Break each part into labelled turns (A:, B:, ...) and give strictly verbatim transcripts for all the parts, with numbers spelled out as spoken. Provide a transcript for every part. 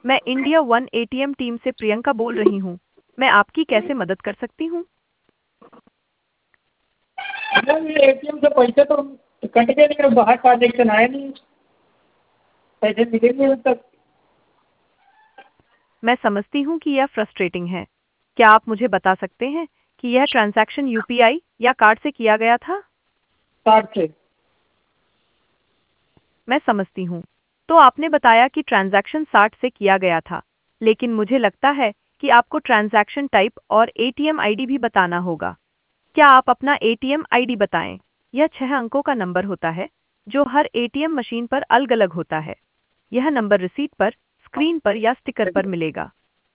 A: मैं India one ATM team से प्रियंका बोल रही हूँ। मैं आपकी कैसे मदद कर सकती हूँ?
B: मैम ये एटीएम से पैसे तो कट गए लेकिन बाहर ट्रांजेक्शन आया नहीं, पैसे मिले नहीं अभी तक।
A: मैं समझती हूँ कि यह फ्रस्ट्रेटिंग है। क्या आप मुझे बता सकते हैं कि यह ट्रांजैक्शन यूपीआई या कार्ड से किया गया था?
B: कार्ड से।
A: मैं समझती हूँ। तो आपने बताया कि ट्रांजैक्शन साठ से किया गया था, लेकिन मुझे लगता है कि आपको ट्रांजैक्शन टाइप और एटीएम आईडी भी बताना होगा। क्या आप अपना एटीएम आईडी बताएं? यह छह अंकों का नंबर होता है जो हर एटीएम मशीन पर अलग-अलग होता है। यह नंबर रिसीट पर, स्क्रीन पर या स्टिकर पर मिलेगा।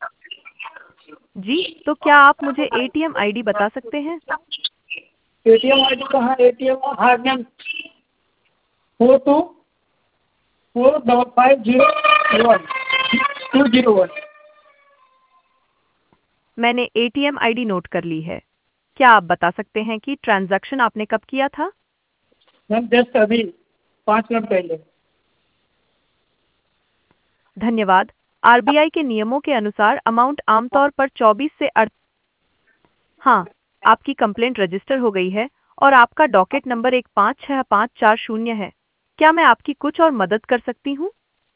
A: जी, तो क्या आप मुझे एटीएम आईडी बता सकते हैं?
B: एटीएम आई डी कहाँ? एटीएम हाँ ma'am, four two four double five zero one two zero one.
A: मैंने एटीएम आईडी नोट कर ली है। क्या आप बता सकते हैं कि ट्रांजैक्शन आपने कब किया था?
B: मैम जस्ट अभी पाँच मिनट पहले।
A: धन्यवाद। आरबीआई के नियमों के अनुसार अमाउंट आमतौर पर चौबीस से अड़ हाँ, आपकी कंप्लेंट रजिस्टर हो गई है और आपका डॉकेट नंबर एक पाँच छह पाँच चार शून्य है। क्या मैं आपकी कुछ और मदद कर सकती हूँ?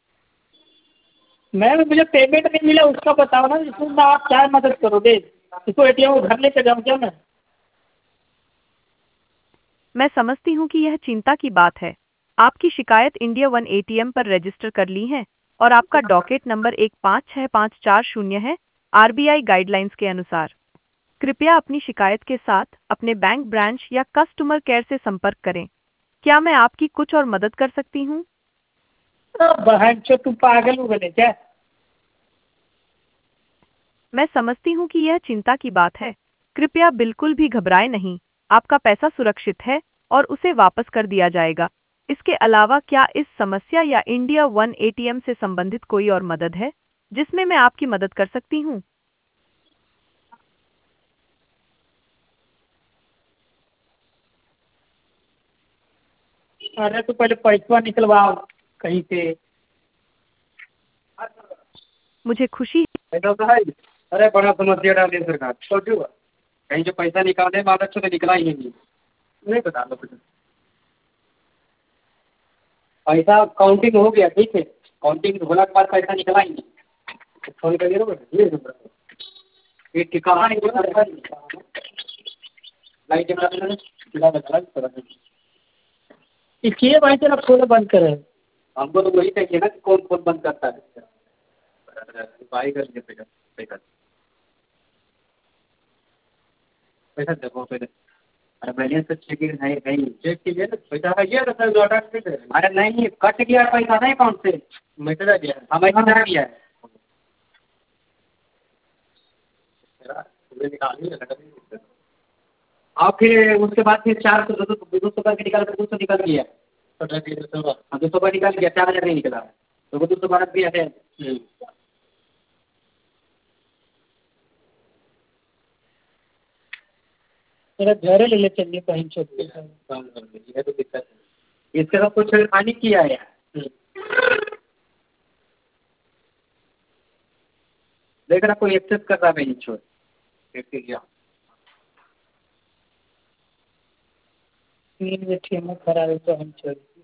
B: मैम मुझे पेमेंट नहीं मिला उसका बताओ ना, इसमें मैं आप क्या मदद करोगे? इसको एटीएम को घर लेकर जाऊँ क्या मैं?
A: मैं समझती हूँ कि यह चिंता की बात है। आपकी शिकायत इंडिया वन एटीएम पर रजिस्टर कर ली है और आपका डॉकेट नंबर एक पाँच छह पाँच चार शून्य है, आरबीआई गाइडलाइंस के अनुसार। कृपया अपनी शिकायत के साथ अपने बैंक ब्रांच या कस्टमर केयर से संपर्क करें। क्या मैं आपकी कुछ और मदद कर सकती हूँ?
B: बहन चो तू पागल हो गए क्या?
A: मैं समझती हूँ कि यह चिंता की बात है। कृपया बिल्कुल भी घबराएं नहीं। आपका पैसा सुरक्षित है और उसे वापस कर दिया जाएगा। इसके अलावा क्या इस समस्या या इंडिया वन एटीएम से संबंधित कोई और मदद है जिसमें मैं आपकी मदद कर सकती हूँ?
B: अरे तू पहले पैसा निकलवाओ कहीं से।
A: मुझे खुशी
C: ऐसा तो है। अरे बड़ा समस्या डाल दी सरकार, सोचो कहीं जो पैसा निकाले बाद अच्छे से निकला ही नहीं। नहीं बता दो कुछ। पैसा काउंटिंग हो गया, ठीक है, काउंटिंग होने के बाद पैसा निकला ही नहीं। फोन करिए ना ये नंबर ये कहाँ है? लाइट जला बता।
B: इसलिए भाई तेरा फोन बंद करे।
C: हमको तो वही चाहिए ना कि कौन फोन बंद करता है। बाई कर लिए पैसा पैसा पैसा देखो पहले। अरे बैलेंस तो चेक है नहीं, चेक कीजिए ना पैसा है ये तो लौटा के दे। अरे नहीं कट गया पैसा नहीं अकाउंट से, मैसेज आ गया। हाँ मैसेज आ गया है। और फिर उसके बाद फिर चार सौ दो सौ दो सौ करके निकाल कर दो सौ निकल गया। हाँ दो सौ का निकाल गया, चार हज़ार नहीं निकला। तो वो दो सौ बारह दिया है।
B: मेरा घर ले ले चलिए कहीं छोड़ के।
C: काम कर दीजिए तो दिक्कत है। इसके साथ कुछ छेड़खानी किया है यार। देख रहा कोई एक्सेस कर रहा है नहीं छोड़ गया।
B: तीन एटीएम खराब है तो हम छोड़